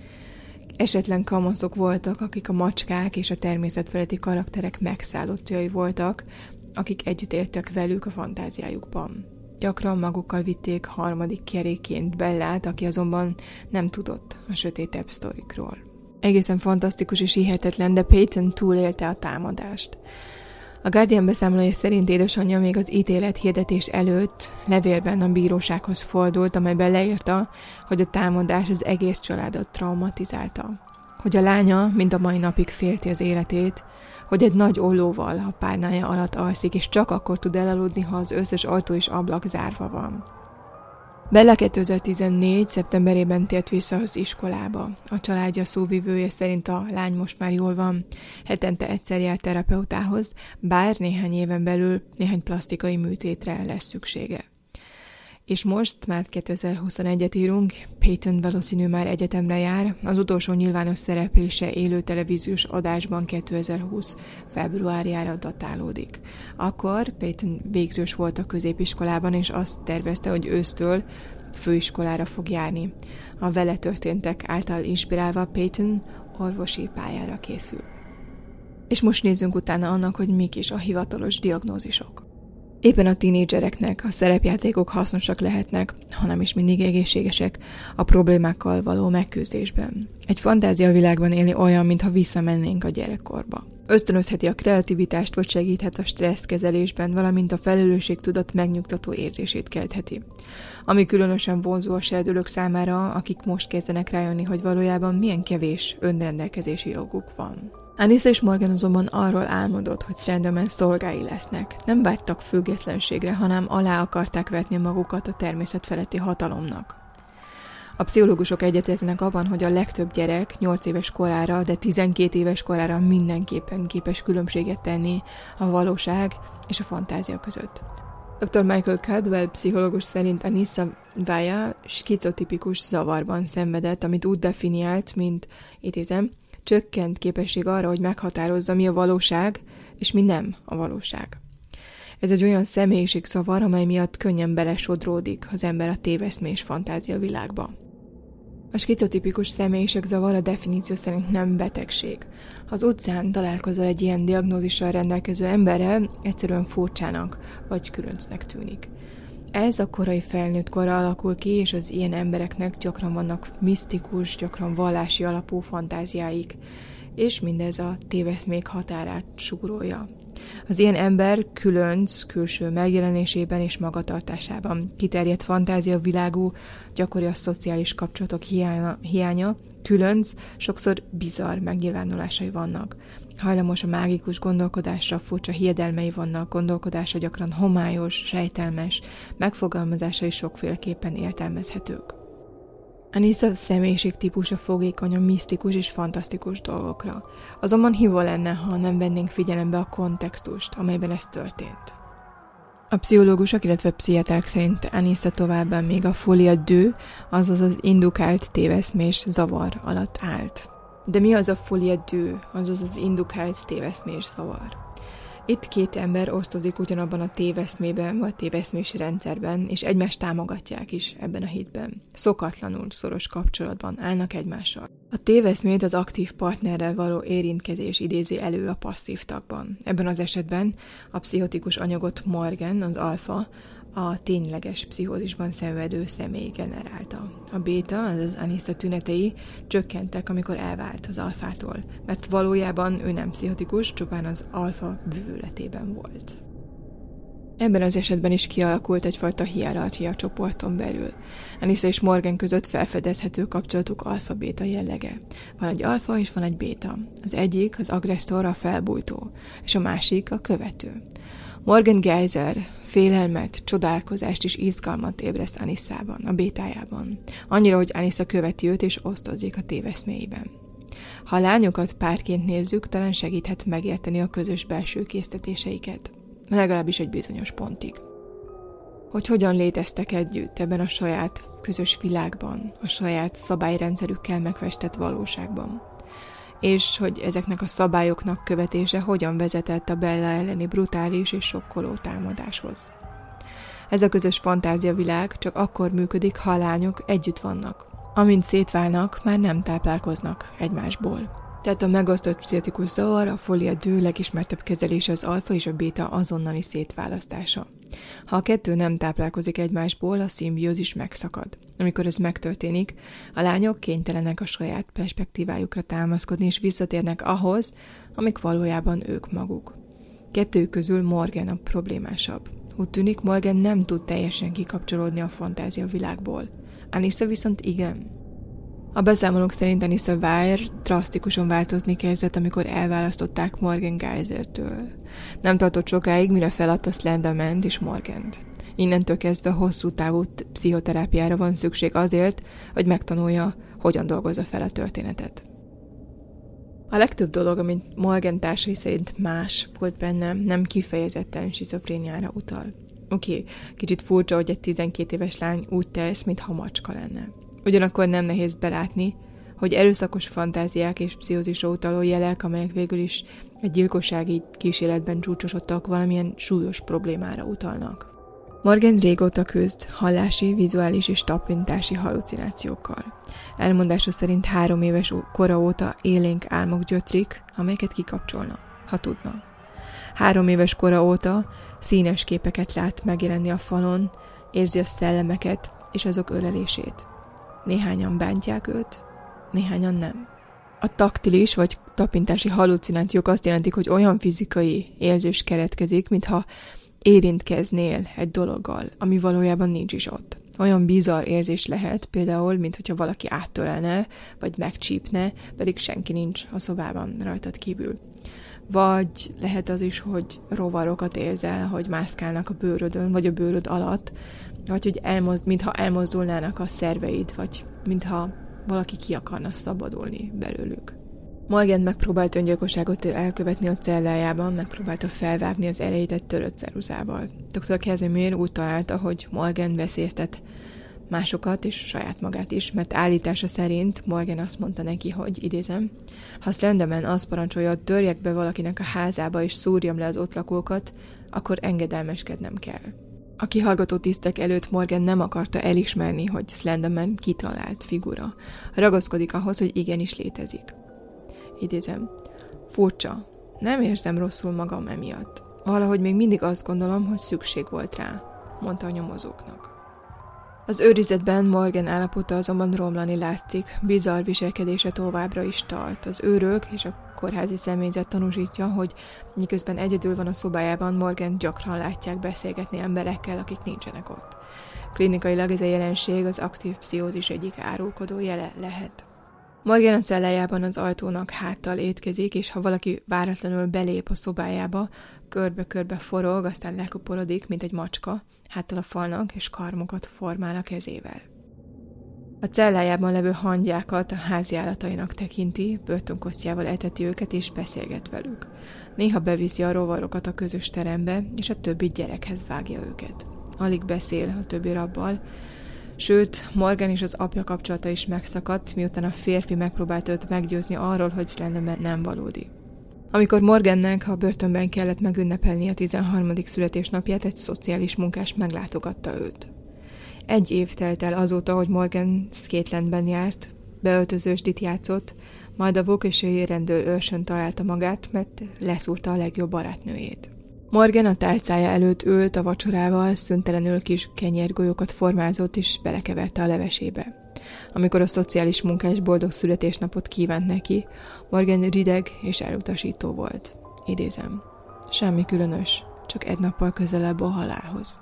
Esetlen kamaszok voltak, akik a macskák és a természetfeletti karakterek megszállottjai voltak, akik együtt éltek velük a fantáziájukban. Gyakran magukkal vitték harmadik kerékként Bellát, aki azonban nem tudott a sötétebb sztorikról. Egészen fantasztikus és hihetetlen, de Peyton túlélte a támadást. A Guardian beszámolója szerint édesanyja még az ítélet hirdetés előtt levélben a bírósághoz fordult, amelyben leírta, hogy a támadás az egész családot traumatizálta. Hogy a lánya mind a mai napig félti az életét, hogy egy nagy ollóval a párnája alatt alszik, és csak akkor tud elaludni, ha az összes ajtó és ablak zárva van. Bella 2014. szeptemberében tért vissza az iskolába. A családja szóvivője szerint a lány most már jól van. Hetente egyszer jár terapeutához, bár néhány éven belül néhány plasztikai műtétre lesz szüksége. És most már 2021-et írunk, Peyton valószínű már egyetemre jár, az utolsó nyilvános szereplése élő televíziós adásban 2020. februárjára datálódik. Akkor Peyton végzős volt a középiskolában, és azt tervezte, hogy ősztől főiskolára fog járni. A vele történtek által inspirálva Peyton orvosi pályára készül. És most nézzünk utána annak, hogy mik is a hivatalos diagnózisok. Éppen a tínédzsereknek a szerepjátékok hasznosak lehetnek, hanem is mindig egészségesek a problémákkal való megküzdésben. Egy fantáziavilágban élni olyan, mintha visszamennénk a gyerekkorba. Ösztönözheti a kreativitást, vagy segíthet a stresszkezelésben, valamint a felelősségtudat megnyugtató érzését keltheti. Ami különösen vonzó a serdülők számára, akik most kezdenek rájönni, hogy valójában milyen kevés önrendelkezési joguk van. Anissa és Morgan azonban arról álmodott, hogy Slenderman szolgái lesznek. Nem vágytak függetlenségre, hanem alá akarták vetni magukat a természet feletti hatalomnak. A pszichológusok egyetértenek abban, hogy a legtöbb gyerek 8 éves korára, de 12 éves korára mindenképpen képes különbséget tenni a valóság és a fantázia között. Dr. Michael Caldwell pszichológus szerint Anissa Vaya skizotipikus zavarban szenvedett, amit úgy definiált, mint, idézem, csökkent képesség arra, hogy meghatározza, mi a valóság, és mi nem a valóság. Ez egy olyan személyiségzavar, amely miatt könnyen belesodródik az ember a téveszmés fantázia világba. A skizotipikus személyiségzavar a definíció szerint nem betegség. Ha az utcán találkozol egy ilyen diagnózissal rendelkező emberrel, egyszerűen furcsának vagy különcnek tűnik. Ez a korai felnőtt korra alakul ki, és az ilyen embereknek gyakran vannak misztikus, gyakran vallási alapú fantáziáik, és mindez a téveszmék határát súrolja. Az ilyen ember különc külső megjelenésében és magatartásában kiterjedt fantáziavilágú, gyakori a szociális kapcsolatok hiánya, különc, sokszor bizarr megnyilvánulásai vannak. Hajlamos a mágikus gondolkodásra, furcsa hiedelmei vannak, gondolkodása gyakran homályos, sejtelmes, megfogalmazásai sokféleképpen értelmezhetők. Anissa személyiségtípusa fogékony a misztikus és fantasztikus dolgokra. Azonban hívó lenne, ha nem vennénk figyelembe a kontextust, amelyben ez történt. A pszichológusok, illetve pszichiáterek szerint Anissa továbbá még a folie deux, azaz az indukált téveszmés zavar alatt állt. De mi az a folie deux, azaz az indukált téveszmés zavar? Itt két ember osztozik ugyanabban a téveszmében, vagy téveszmés rendszerben, és egymást támogatják is ebben a hitben. Szokatlanul szoros kapcsolatban állnak egymással. A téveszmét az aktív partnerrel való érintkezés idézi elő a passzív tagban. Ebben az esetben a pszichotikus anyagot Morgan, az alfa, a tényleges pszichózisban szenvedő személy generálta. A béta, azaz Anissa tünetei csökkentek, amikor elvált az alfától, mert valójában ő nem pszichotikus, csupán az alfa bűvöletében volt. Ebben az esetben is kialakult egyfajta hierarchia a csoporton belül. Anissa és Morgan között felfedezhető kapcsolatuk alfa-béta jellege. Van egy alfa és van egy béta. Az egyik, az agresszor, a felbújtó, és a másik a követő. Morgan Geyser félelmet, csodálkozást és izgalmat ébreszt Anissában, a bétájában. Annyira, hogy Anissa követi őt és osztozik a téveszméiben. Ha a lányokat párként nézzük, talán segíthet megérteni a közös belső késztetéseiket. Legalábbis egy bizonyos pontig. Hogy hogyan léteztek együtt ebben a saját közös világban, a saját szabályrendszerükkel megfestett valóságban. És hogy ezeknek a szabályoknak követése hogyan vezetett a Bella elleni brutális és sokkoló támadáshoz. Ez a közös fantáziavilág csak akkor működik, ha a lányok együtt vannak. Amint szétválnak, már nem táplálkoznak egymásból. Tehát a megosztott pszichotikus zavar, a folie deux legismertebb kezelése az alfa és a béta azonnali szétválasztása. Ha a kettő nem táplálkozik egymásból, a szimbiózis megszakad. Amikor ez megtörténik, a lányok kénytelenek a saját perspektívájukra támaszkodni, és visszatérnek ahhoz, amik valójában ők maguk. Kettőjük közül Morgan a problémásabb. Úgy tűnik, Morgan nem tud teljesen kikapcsolódni a fantázia világból. Anissa viszont igen. A beszámolók szerint Anissa Weier drasztikusan változni kezdett, amikor elválasztották Morgan Geysertől. Nem tartott sokáig, mire feladta Slendermant és Morgant. Innentől kezdve hosszú távú pszichoterápiára van szükség azért, hogy megtanulja, hogyan dolgozza fel a történetet. A legtöbb dolog, amit Morgan társai szerint más volt bennem, nem kifejezetten skizofréniára utal. Oké, kicsit furcsa, hogy egy 12 éves lány úgy tesz, mintha macska lenne. Ugyanakkor nem nehéz belátni, hogy erőszakos fantáziák és pszichózisra utaló jelek, amelyek végül is egy gyilkossági kísérletben csúcsosodtak, valamilyen súlyos problémára utalnak. Morgan régóta küzd hallási, vizuális és tapintási hallucinációkkal. Elmondása szerint 3 éves kora óta élénk álmok gyötrik, amelyeket kikapcsolna, ha tudna. 3 éves kora óta színes képeket lát megjelenni a falon, érzi a szellemeket és azok ölelését. Néhányan bántják őt, néhányan nem. A taktilis vagy tapintási hallucinációk azt jelentik, hogy olyan fizikai érzés keletkezik, mintha érintkeznél egy dologgal, ami valójában nincs is ott. Olyan bizarr érzés lehet, például, mintha valaki áttörelne, vagy megcsípne, pedig senki nincs a szobában rajtad kívül. Vagy lehet az is, hogy rovarokat érzel, hogy mászkálnak a bőrödön, vagy a bőröd alatt, vagy hogy mintha elmozdulnának a szerveid, vagy mintha valaki ki akarna szabadulni belőlük. Morgan megpróbált öngyilkosságot elkövetni a cellájában, megpróbálta felvágni az erejét egy törött ceruzával. Dr. Casimir úgy találta, hogy Morgan veszélyeztet másokat és saját magát is, mert állítása szerint Morgan azt mondta neki, hogy idézem, ha Slenderman azt parancsolja, hogy törjek be valakinek a házába és szúrjam le az ott lakókat, akkor engedelmeskednem kell. A kihallgató tisztek előtt Morgan nem akarta elismerni, hogy Slenderman kitalált figura. Ragaszkodik ahhoz, hogy igenis létezik. Idézem, furcsa, nem érzem rosszul magam emiatt. Valahogy még mindig azt gondolom, hogy szükség volt rá, mondta a nyomozóknak. Az őrizetben Morgan állapota azonban romlani látszik, bizarr viselkedése továbbra is tart. Az őrök és a kórházi személyzet tanúsítja, hogy miközben egyedül van a szobájában, Morgan gyakran látják beszélgetni emberekkel, akik nincsenek ott. Klinikailag ez a jelenség az aktív pszichózis egyik árulkodó jele lehet. Morgan a cellájában az ajtónak háttal étkezik, és ha valaki váratlanul belép a szobájába, körbe-körbe forog, aztán lekoporodik, mint egy macska, háttal a falnak, és karmokat formál a kezével. A cellájában levő hangyákat a háziállatainak tekinti, börtönkosztjával eteti őket, és beszélget velük. Néha beviszi a rovarokat a közös terembe, és a többi gyerekhez vágja őket. Alig beszél a többi rabbal, sőt, Morgan és az apja kapcsolata is megszakadt, miután a férfi megpróbált őt meggyőzni arról, hogy Slenderman nem valódi. Amikor Morgannek a börtönben kellett megünnepelni a 13. születésnapját, egy szociális munkás meglátogatta őt. 1 év telt el azóta, hogy Morgan Scotlandben járt, beöltözősdit játszott, majd a Waukesha-i rendőrőrsön találta magát, mert leszúrta a legjobb barátnőjét. Morgan a tálcája előtt ült a vacsorával, szüntelenül kis kenyérgolyókat formázott és belekeverte a levesébe. Amikor a szociális munkás boldog születésnapot kívánt neki, Morgan rideg és elutasító volt. Idézem, semmi különös, csak 1 nappal közelebb a halálhoz.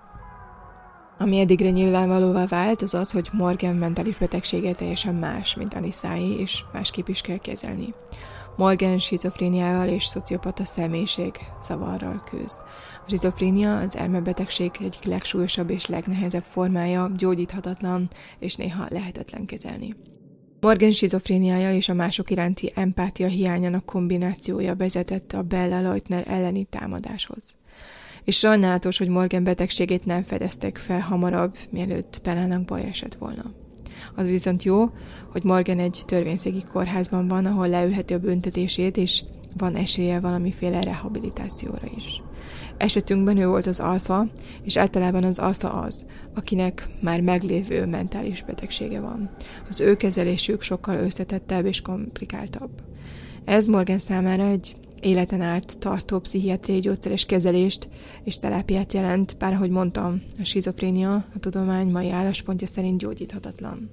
Ami eddigre nyilvánvalóvá vált, az az, hogy Morgan mentális betegsége teljesen más, mint Anissáé, és másképp is kell kezelni. Morgan skizofréniával és szociopata személyiség zavarral küzd. A skizofrénia az elmebetegség egyik legsúlyosabb és legnehezebb formája, gyógyíthatatlan és néha lehetetlen kezelni. Morgan skizofréniája és a mások iránti empátia hiányának kombinációja vezetett a Bella Leutner elleni támadáshoz. És sajnálatos, hogy Morgan betegségét nem fedezték fel hamarabb, mielőtt Bellának baj esett volna. Az viszont jó, hogy Morgan egy törvényszéki kórházban van, ahol leülheti a büntetését, és van esélye valamiféle rehabilitációra is. Esetünkben ő volt az alfa, és általában az alfa az, akinek már meglévő mentális betegsége van. Az ő kezelésük sokkal összetettebb és komplikáltabb. Ez Morgan számára egy életen át tartó pszichiátriai gyógyszeres kezelést és terápiát jelent, bár ahogy mondtam, a skizofrénia a tudomány mai álláspontja szerint gyógyíthatatlan.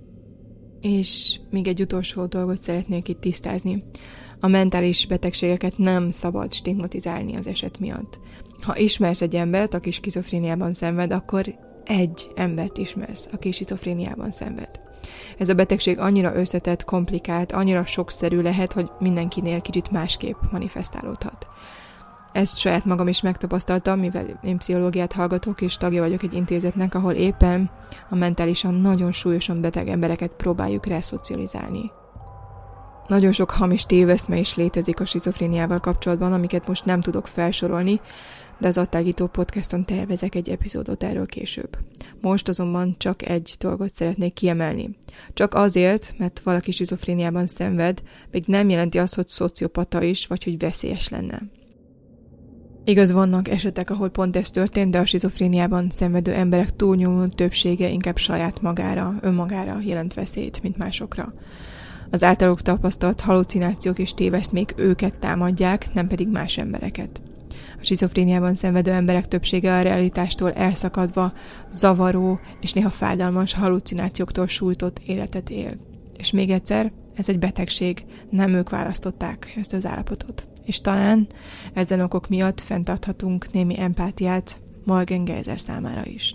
És még egy utolsó dolgot szeretnék itt tisztázni. A mentális betegségeket nem szabad stigmatizálni az eset miatt. Ha ismersz egy embert, aki skizofréniában szenved, akkor egy embert ismersz, aki skizofréniában szenved. Ez a betegség annyira összetett, komplikált, annyira sokszerű lehet, hogy mindenkinél kicsit másképp manifestálódhat. Ezt saját magam is megtapasztaltam, mivel én pszichológiát hallgatok, és tagja vagyok egy intézetnek, ahol éppen a mentálisan nagyon súlyosan beteg embereket próbáljuk reszocializálni. Nagyon sok hamis téveszme is létezik a skizofréniával kapcsolatban, amiket most nem tudok felsorolni, de az Attágító podcaston tervezek egy epizódot erről később. Most azonban csak egy dolgot szeretnék kiemelni. Csak azért, mert valaki skizofréniában szenved, még nem jelenti azt, hogy szociopata is, vagy hogy veszélyes lenne. Igaz, vannak esetek, ahol pont ez történt, de a skizofréniában szenvedő emberek túlnyomó többsége inkább saját magára, önmagára jelent veszélyt, mint másokra. Az általuk tapasztalt hallucinációk és téveszmék őket támadják, nem pedig más embereket. A skizofréniában szenvedő emberek többsége a realitástól elszakadva, zavaró és néha fájdalmas hallucinációktól sújtott életet él. És még egyszer, ez egy betegség, nem ők választották ezt az állapotot. És talán ezen okok miatt fenntarthatunk némi empátiát Morgan Geyser számára is.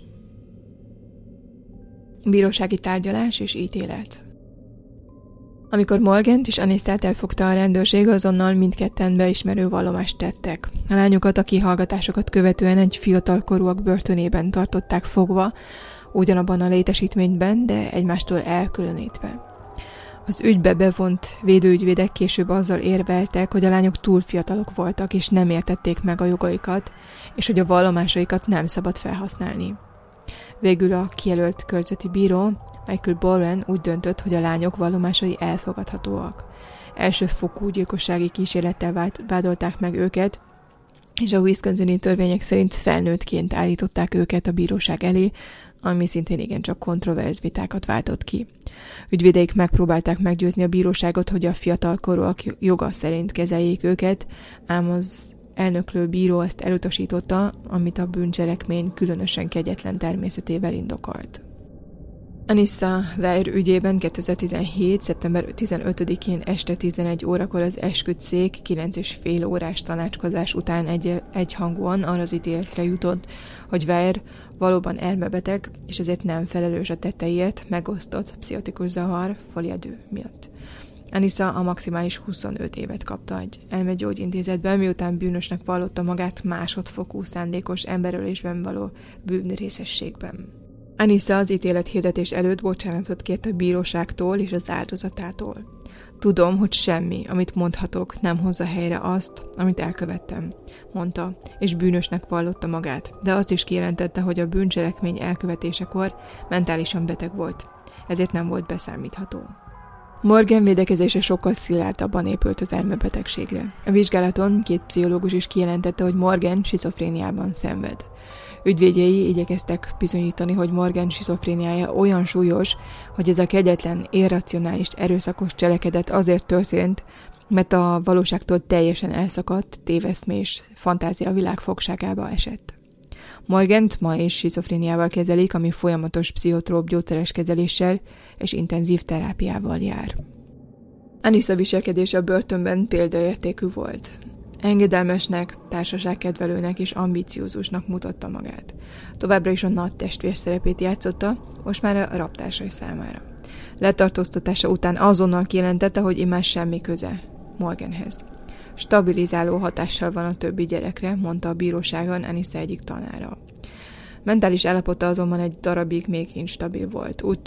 Bírósági tárgyalás és ítélet. Amikor Morgant és Anissát elfogta a rendőrség, azonnal mindketten beismerő vallomást tettek. A lányukat a kihallgatásokat követően egy fiatalkorúak börtönében tartották fogva, ugyanabban a létesítményben, de egymástól elkülönítve. Az ügybe bevont védőügyvédek később azzal érveltek, hogy a lányok túl fiatalok voltak, és nem értették meg a jogaikat, és hogy a vallomásaikat nem szabad felhasználni. Végül a kijelölt körzeti bíró, Michael Boren úgy döntött, hogy a lányok vallomásai elfogadhatóak. Elsőfokú gyilkossági kísérlettel vádolták meg őket, és a Wisconsini törvények szerint felnőttként állították őket a bíróság elé, ami szintén igencsak kontroverz vitákat váltott ki. Ügyvédeik megpróbálták meggyőzni a bíróságot, hogy a fiatalkorúak joga szerint kezeljék őket, ám az elnöklő bíró ezt elutasította, amit a bűncselekmény különösen kegyetlen természetével indokolt. Anissa Weill ügyében 2017. szeptember 15-én este 11 órakor az esküdtszék 9,5 órás tanácskozás után egyhangúan arra az ítéletre jutott, hogy Weill valóban elmebeteg, és ezért nem felelős a tetteiért, megosztott pszichotikus zavar folie 2 miatt. Anissa a maximális 25 évet kapta egy elmegyógyintézetben, miután bűnösnek vallotta magát másodfokú szándékos emberölésben való bűnrészességben. Anissa az ítélethirdetés előtt bocsánatot kért a bíróságtól és az áldozatától. Tudom, hogy semmi, amit mondhatok, nem hozza helyre azt, amit elkövettem, mondta, és bűnösnek vallotta magát, de azt is kijelentette, hogy a bűncselekmény elkövetésekor mentálisan beteg volt, ezért nem volt beszámítható. Morgan védekezése sokkal szilárdabban épült az elmebetegségre. A vizsgálaton 2 pszichológus is kijelentette, hogy Morgan skizofréniában szenved. Ügyvédjei igyekeztek bizonyítani, hogy Morgan skizofréniája olyan súlyos, hogy ez a kegyetlen, irracionális, erőszakos cselekedet azért történt, mert a valóságtól teljesen elszakadt, téveszmés fantázia világ fogságába esett. Morgant ma is skizofréniával kezelik, ami folyamatos pszichotróp gyógyszeres kezeléssel és intenzív terápiával jár. Anissa viselkedése a börtönben példaértékű volt. Engedelmesnek, társaságkedvelőnek és ambiciózusnak mutatta magát. Továbbra is a nagy testvér szerepét játszotta, most már a rabtársai számára. Letartóztatása után azonnal kijelentette, hogy immár semmi köze Morganhez. Stabilizáló hatással van a többi gyerekre, mondta a bíróságon Anissa egyik tanára. Mentális állapota azonban egy darabig még instabil volt. Úgy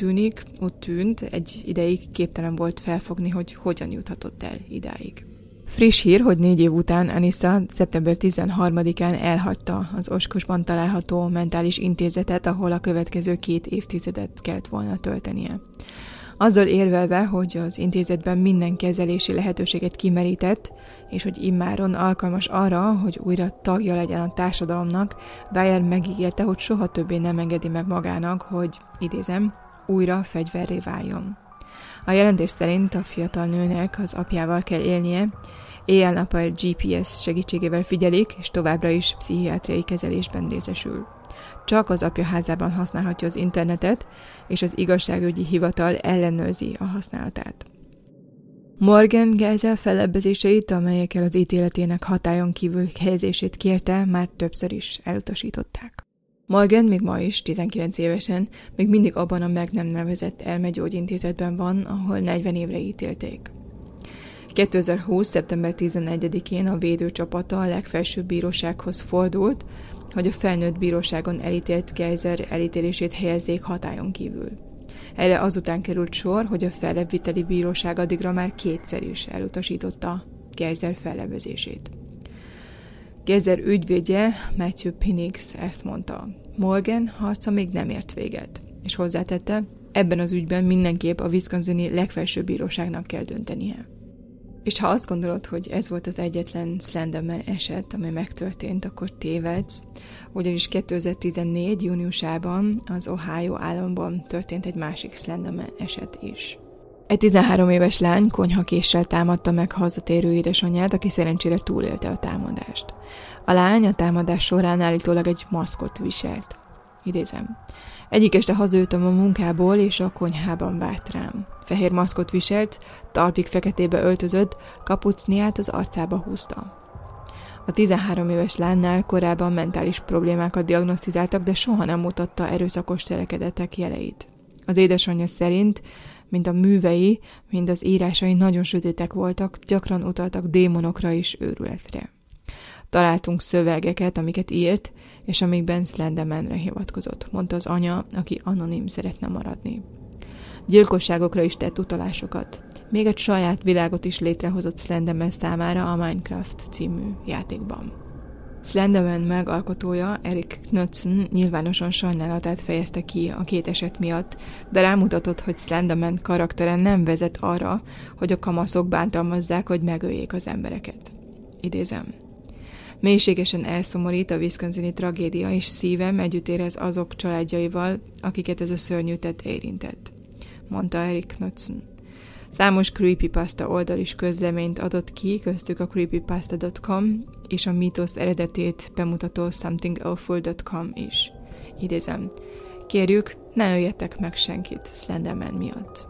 tűnt, egy ideig képtelen volt felfogni, hogy hogyan juthatott el idáig. Friss hír, hogy 4 év után Anissa szeptember 13-án elhagyta az Oskosban található mentális intézetet, ahol a következő 2 évtizedet kellett volna töltenie. Azzal érvelve, hogy az intézetben minden kezelési lehetőséget kimerített, és hogy immáron alkalmas arra, hogy újra tagja legyen a társadalomnak, Weill megígérte, hogy soha többé nem engedi meg magának, hogy, idézem, újra fegyverré váljon. A jelentés szerint a fiatal nőnek az apjával kell élnie, éjjel-nappal GPS segítségével figyelik, és továbbra is pszichiátriai kezelésben részesül. Csak az apja házában használhatja az internetet, és az igazságügyi hivatal ellenőrzi a használatát. Morgan Geyser fellebbezéseit, amelyekkel az ítéletének hatályon kívül helyezését kérte, már többször is elutasították. Morgan még ma is, 19 évesen, még mindig abban a meg nem nevezett elmegyógyintézetben van, ahol 40 évre ítélték. 2020. szeptember 11-én a védőcsapata a legfelsőbb bírósághoz fordult, hogy a felnőtt bíróságon elítélt Geyser elítélését helyezzék hatályon kívül. Erre azután került sor, hogy a fellebbviteli bíróság addigra már kétszer is elutasította Geyser fellebbezését. Geyser ügyvédje, Matthew Pinnix ezt mondta: Morgan harca még nem ért véget, és hozzátette, ebben az ügyben mindenképp a Wisconsini legfelsőbb bíróságnak kell döntenie. És ha azt gondolod, hogy ez volt az egyetlen Slenderman eset, ami megtörtént, akkor tévedsz, ugyanis 2014. júniusában az Ohio államban történt egy másik Slenderman eset is. Egy 13 éves lány konyhakéssel támadta meg hazatérő édesanyját, aki szerencsére túlélte a támadást. A lány a támadás során állítólag egy maszkot viselt. Idézem. Egyik este hazajöttem a munkából, és a konyhában várt rám. Fehér maszkot viselt, talpig feketébe öltözött, kapucniát az arcába húzta. A 13 éves lánynál korábban mentális problémákat diagnosztizáltak, de soha nem mutatta erőszakos cselekedetek jeleit. Az édesanyja szerint mind a művei, mind az írásai nagyon sötétek voltak, gyakran utaltak démonokra és őrületre. Találtunk szövegeket, amiket írt, és amikben Slendermanre hivatkozott, mondta az anya, aki anonim szeretne maradni. Gyilkosságokra is tett utalásokat. Még egy saját világot is létrehozott Slenderman számára a Minecraft című játékban. Slenderman megalkotója, Eric Knudsen nyilvánosan sajnálatát fejezte ki a két eset miatt, de rámutatott, hogy Slenderman karaktere nem vezet arra, hogy a kamaszok bántalmazzák, hogy megöljék az embereket. Idézem. Mélységesen elszomorít a Wisconsini tragédia, és szívem együtt érez azok családjaival, akiket ez a szörnyű tett érintett, mondta Eric Knudsen. Számos creepypasta oldal is közleményt adott ki, köztük a creepypasta.com és a mítosz eredetét bemutató somethingawful.com is. Idézem. Kérjük, ne öljetek meg senkit Slenderman miatt.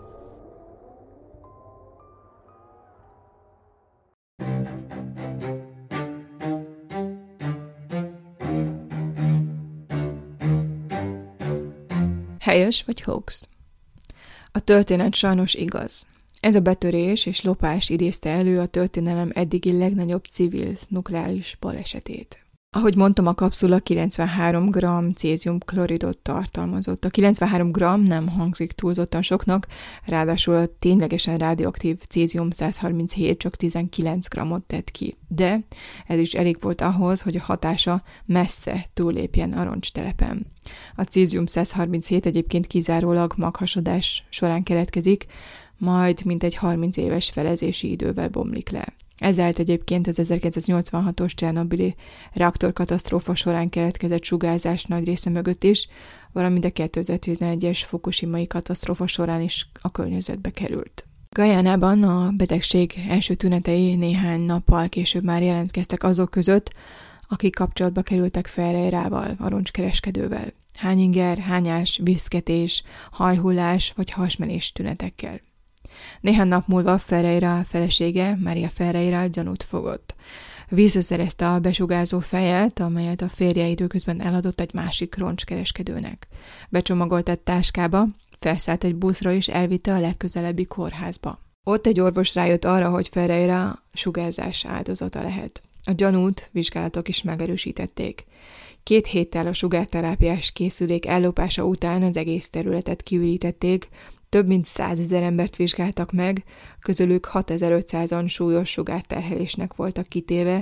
Helyes vagy hoax? A történet sajnos igaz. Ez a betörés és lopás idézte elő a történelem eddigi legnagyobb civil nukleáris balesetét. Ahogy mondtam, a kapszula 93 g cézium-kloridot tartalmazott. A 93 g nem hangzik túlzottan soknak, ráadásul a ténylegesen radioaktív cézium-137 csak 19 g-ot tett ki. De ez is elég volt ahhoz, hogy a hatása messze túllépjen a roncstelepen. A cézium-137 egyébként kizárólag maghasadás során keletkezik, majd mintegy 30 éves felezési idővel bomlik le. Ezért egyébként az 1986-os Csernobili reaktorkatasztrófa során keletkezett sugárzás nagy része mögött is, valamint a 2011-es fukushimai katasztrófa során is a környezetbe került. Guyánában a betegség első tünetei néhány nappal később már jelentkeztek azok között, akik kapcsolatba kerültek Ferreirával, a roncskereskedővel. Hányinger, hányás, viszketés, hajhullás vagy hasmenés tünetekkel. Néhány nap múlva Ferreira felesége, Maria Ferreira gyanút fogott. Visszaszerezte a besugárzó fejet, amelyet a férje időközben eladott egy másik roncskereskedőnek. Becsomagolt egy táskába, felszállt egy buszra és elvitte a legközelebbi kórházba. Ott egy orvos rájött arra, hogy Ferreira sugárzás áldozata lehet. A gyanút vizsgálatok is megerősítették. 2 héttel a sugárterápiás készülék ellopása után az egész területet kiürítették, több mint 100 000 embert vizsgáltak meg, közülük 6500-an súlyos sugárterhelésnek voltak kitéve,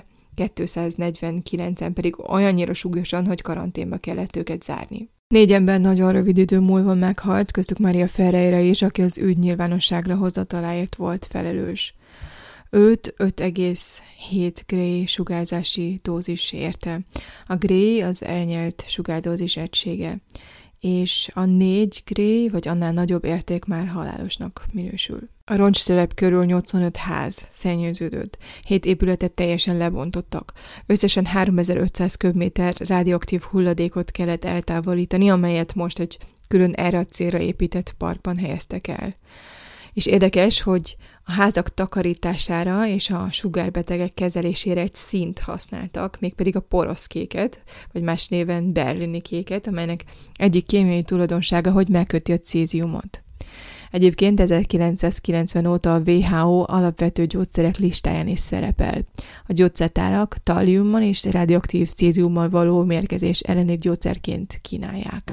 249-en pedig olyannyira súlyosan, hogy karanténba kellett őket zárni. 4 ember nagyon rövid idő múlva meghalt, köztük Maria Ferreira is, aki az ügy nyilvánosságra hozataláért volt felelős. Őt 5,7 Gray sugárzási dózis érte. A Gray az elnyelt sugárdózis egysége, és a 4 Gray vagy annál nagyobb érték már halálosnak minősül. A roncstelep körül 85 ház szennyeződött, 7 épületet teljesen lebontottak. Összesen 3500 köbméter radioaktív hulladékot kellett eltávolítani, amelyet most egy külön erre a célra épített parkban helyeztek el. És érdekes, hogy a házak takarítására és a sugárbetegek kezelésére egy színt használtak, mégpedig a poroszkéket, vagy más néven berlini kéket, amelynek egyik kémiai tulajdonsága, hogy megköti a céziumot. Egyébként 1990 óta a WHO alapvető gyógyszerek listáján is szerepel. A gyógyszertárak talliummal és radioaktív céziummal való mérgezés elleni gyógyszerként kínálják.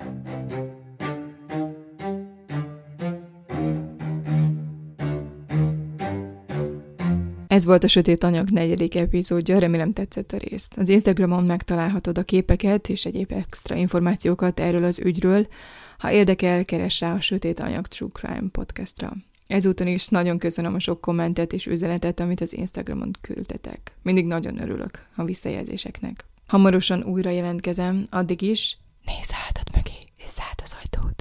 Ez volt a Sötét Anyag 4. epizódja, remélem tetszett a részt. Az Instagramon megtalálhatod a képeket és egyéb extra információkat erről az ügyről. Ha érdekel, keresd rá a Sötét Anyag True Crime podcastra. Ezúton is nagyon köszönöm a sok kommentet és üzenetet, amit az Instagramon küldtetek. Mindig nagyon örülök a visszajelzéseknek. Hamarosan újra jelentkezem, addig is nézz a hátad mögé, és zárd az ajtót.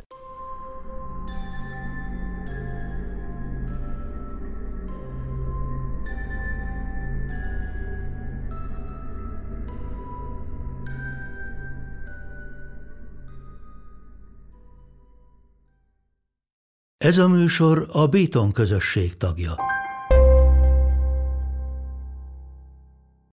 Ez a műsor a Béton közösség tagja.